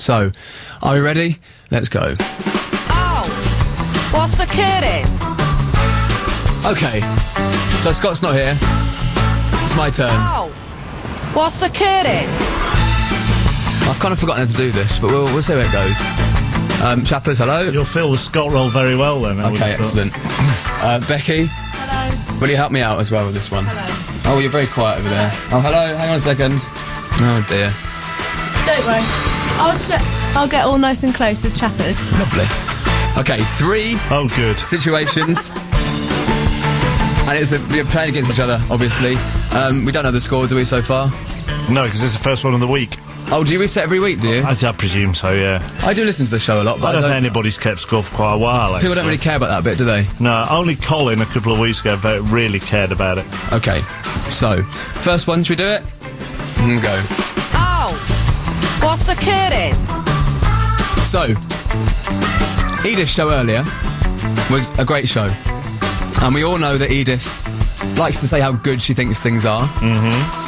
So, are we ready? Let's go. Oh, what's occurring? Okay, so Scott's not here. It's my turn. Oh, what's occurring? I've kind of forgotten how to do this, but we'll see how it goes. Chappers, hello. You'll fill the Scott role very well then. Okay, excellent. Becky? Hello. Will you help me out as well with this one? Hello. Oh, you're very quiet over there. Oh, hello, hang on a second. Oh, dear. Don't worry. I'll get all nice and close with Chappers. Lovely. Okay, 3 good situations. And we're playing against each other, obviously. We don't know the score, do we, so far? No, because it's the first one of the week. Oh, do you reset every week, do you? I presume so, yeah. I do listen to the show a lot, but I don't think anybody's kept score for quite a while, actually. People don't really care about that bit, do they? No, only Colin a couple of weeks ago really cared about it. Okay, so, first one, should we do it? Go. Oh, what's occurring? So, Edith's show earlier was a great show. And we all know that Edith likes to say how good she thinks things are. Mm-hmm.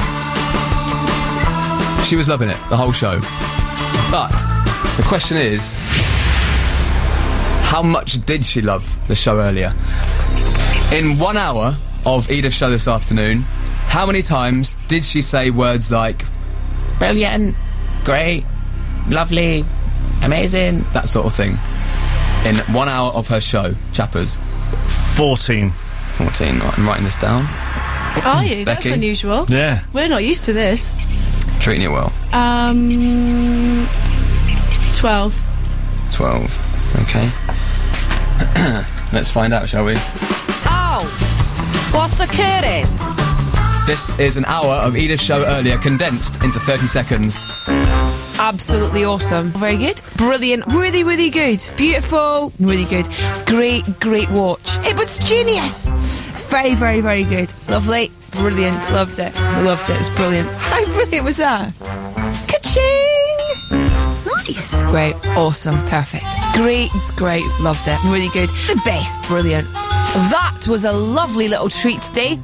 She was loving it, the whole show. But the question is, how much did she love the show earlier? In 1 hour of Edith's show this afternoon, how many times did she say words like brilliant, great, lovely, amazing, that sort of thing? In 1 hour of her show, Chappers. 14. 14, right, I'm writing this down. Are you? That's Becky? unusual. Yeah. We're not used to this. Treating you well. 12. 12. Okay. Let's find out, shall we? Oh, what's occurring? This is an hour of Edith's show earlier, condensed into 30 seconds. Absolutely awesome. Very good. Brilliant. Really, really good. Beautiful. Really good. Great, great watch. It was genius. It's very, very, very good. Lovely. Brilliant. Loved it. Loved it. It's brilliant. How brilliant was that? Ka-ching! Nice. Great. Awesome. Perfect. Great. It's great. Loved it. Really good. The best. Brilliant. That was a lovely little treat today.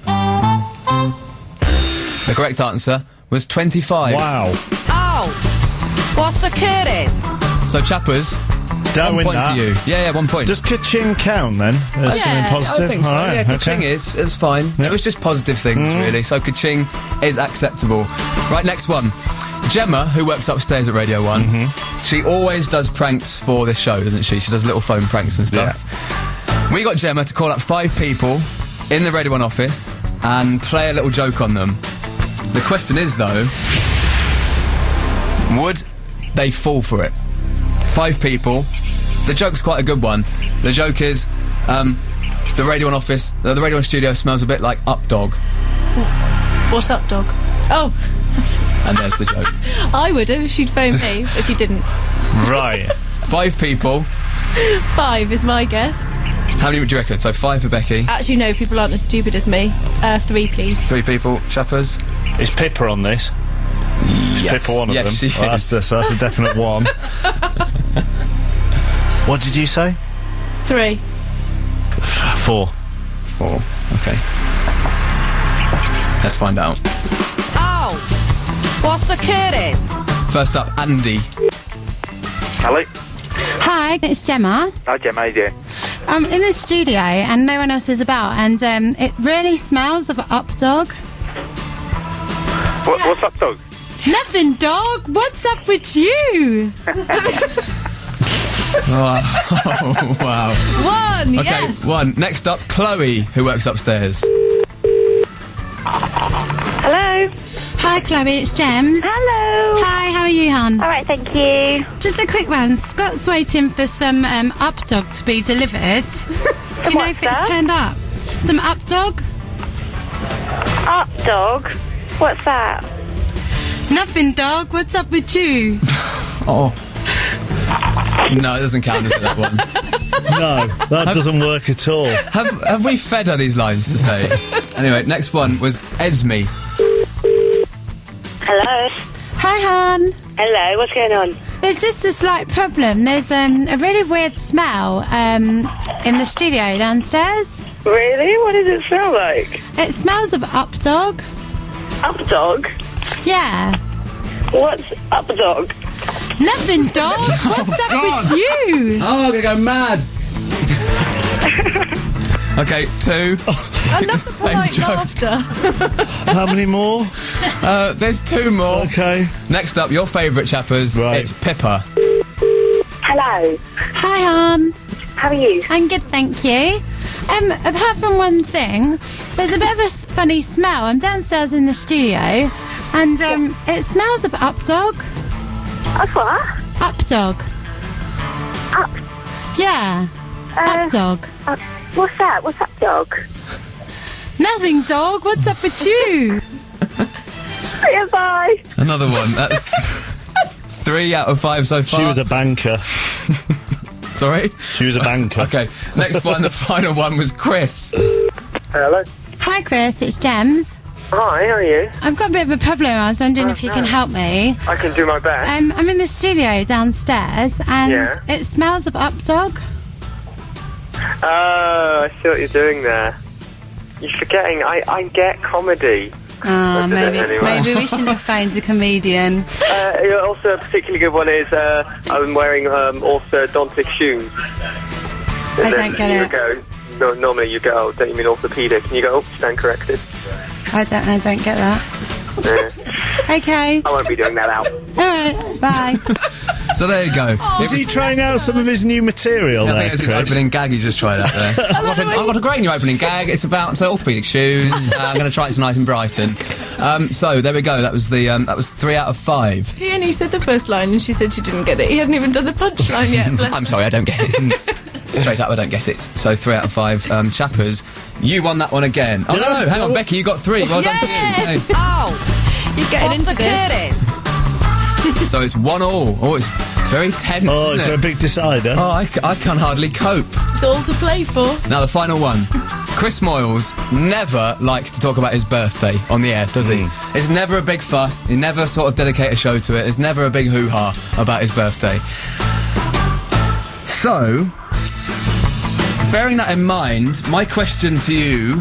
The correct answer was 25. Wow. Oh, what's occurring? So, Chappers, Don't 1 win point that. to you. Yeah, 1 point. Does ka-ching count then? As something positive? I think so. All right, Yeah, ka-ching okay. it's fine. Yep. It was just positive things, really. So, ka-ching is acceptable. Right, next one. Gemma, who works upstairs at Radio 1, she always does pranks for this show, doesn't she? She does little phone pranks and stuff. Yeah. We got Gemma to call up 5 people in the Radio 1 office and play a little joke on them. The question is, though, would they fall for it? 5 people. The joke's quite a good one. The joke is, the Radio 1 office, the Radio 1 studio smells a bit like Up Dog. What's up, dog? Oh. And there's the joke. I would have if she'd phoned me, but she didn't. Right. 5 people. 5 is my guess. How many would you reckon? So 5 for Becky. Actually, no, people aren't as stupid as me. 3, please. 3 people. Chappers. Is Pippa on this? Yes. Pippa one of them? Yes, she Well, is. that's a definite one. What did you say? 3. 4. 4. Okay. Let's find out. Oh, what's occurring? First up, Andy. Hello. Hi, it's Gemma. Hi, Gemma. How you doing? I'm in the studio and no one else is about, and it really smells of Up Dog. What's up, dog? Nothing, dog. What's up with you? Oh, wow. 1, Okay, yes. 1. Next up, Chloe, who works upstairs. Hello. Hi, Chloe. It's Gems. Hello. Hi, how are you, hon? All right, thank you. Just a quick one. Scott's waiting for some Up Dog to be delivered. Do you know if it's turned up? Some Up Dog? Up dog. What's that? Nothing, dog. What's up with you? Oh. No, it doesn't count, does it, that one? No, that doesn't work at all. Have we fed her these lines to say? Anyway, next one was Esme. Hello. Hi, hon. Hello. What's going on? There's just a slight problem. There's a really weird smell in the studio downstairs. Really? What does it smell like? It smells of Up Dog. Up dog? Yeah. What's up dog? Nothing, dog. What's up with you? Oh, I'm gonna go mad. Okay, 2. I love the polite laughter. How many more? There's 2 more. Okay. Next up, your favourite chappers. Right. It's Pippa. Hello. Hi, How are you? I'm good, thank you. Apart from one thing, there's a bit of a funny smell. I'm downstairs in the studio, and it smells of Updog. Of what? Updog. Up. Yeah. Updog. What's that? What's up, dog? Nothing, dog. What's up with you? Yeah, bye. Another one. That's 3 out of 5 so far. She was a banker. Sorry? She was a banker. Okay, next one, the final one was Chris. Hello. Hi, Chris. It's Gems. Hi, how are you? I've got a bit of a problem. I was wondering if you can help me. I can do my best. I'm in the studio downstairs, and Yeah. it smells of Updog. Oh, I see what you're doing there. You're forgetting, I get comedy. Maybe we shouldn't have found a comedian. Also, a particularly good one is I'm wearing orthodontic shoes. I don't get it. Normally you go, oh, don't you mean orthopedic? And you go, oh, stand corrected. I don't get that. Okay. I won't be doing that out. Alright, bye. So there you go. Is he trying out some of his new material I there, think it's his Chris? opening gag he's just tried out there. I've got a great new opening gag. It's about orthopaedic shoes. I'm going to try it tonight in Brighton. So there we go. That was 3 out of 5. He only said the first line and she said she didn't get it. He hadn't even done the punchline yet. Bless I'm sorry, I don't get it. Straight up, I don't get it. So 3 out of 5 chappers. You won that one again. Oh no, hang on, Becky, you got 3. Well done to you. Hey. Oh, You're getting what's into this. occurring? So it's 1-1. Oh, it's very tense. Oh, is isn't there a it? big decider? Oh, I can hardly cope. It's all to play for. Now the final one. Chris Moyles never likes to talk about his birthday on the air, does he? It's never a big fuss. He never sort of dedicate a show to it. It's never a big hoo-ha about his birthday. So, bearing that in mind, my question to you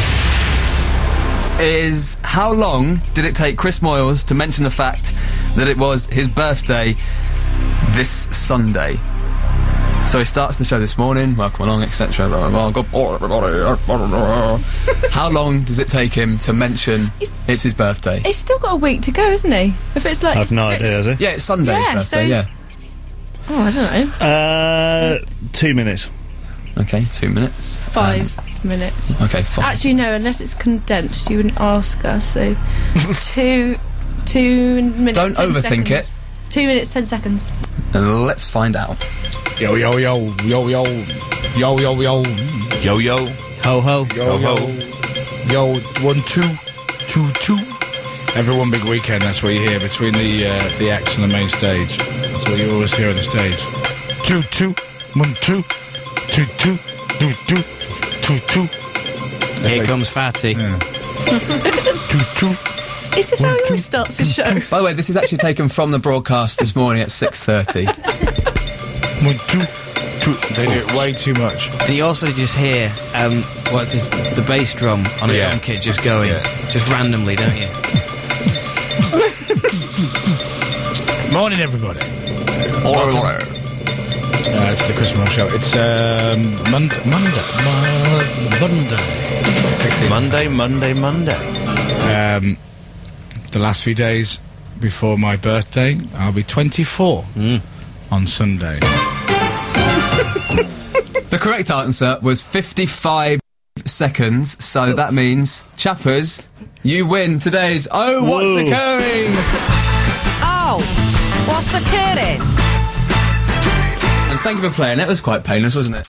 is, how long did it take Chris Moyles to mention the fact that it was his birthday this Sunday? So he starts the show this morning, welcome along, etc. Good morning, everybody. How long does it take him to mention it's his birthday? He's still got a week to go, isn't he? If it's like... I've no idea, has he? Yeah, it's Sunday, Yeah, his so birthday, he's- yeah. Oh, I don't know. 2 minutes. Okay, 2 minutes. 5 minutes. Okay, 5. Actually, no, unless it's condensed, you wouldn't ask us, so... 2 minutes, Don't 10 overthink seconds. 2 minutes, 10 seconds. And let's find out. Yo, yo, yo, yo, yo, yo, yo, yo, Yo, yo. Ho, ho. yo, yo, yo, 1, 2, 2, 2. Every one big weekend, that's what you hear between the acts and the main stage. That's what you always hear on the stage. 2, 2, 1, 2, 2, 2, 2, 2, 2. Here comes Fatty. 2, 2. Is this how he always starts his show? By the way, this is actually taken from the broadcast this morning at 6:30. 1, 2, 2. They do it way too much. And you also just hear, the bass drum on a drum kit just going, just randomly, don't you? Morning, everybody. It's the Chris Moore Show. It's Monday. 16th. Monday. The last few days before my birthday, I'll be 24 on Sunday. The correct answer was 55 seconds, so that means, chappers, you win today's Oh, What's Whoa. Occurring? Oh, what's occurring? And thank you for playing. It was quite painless, wasn't it?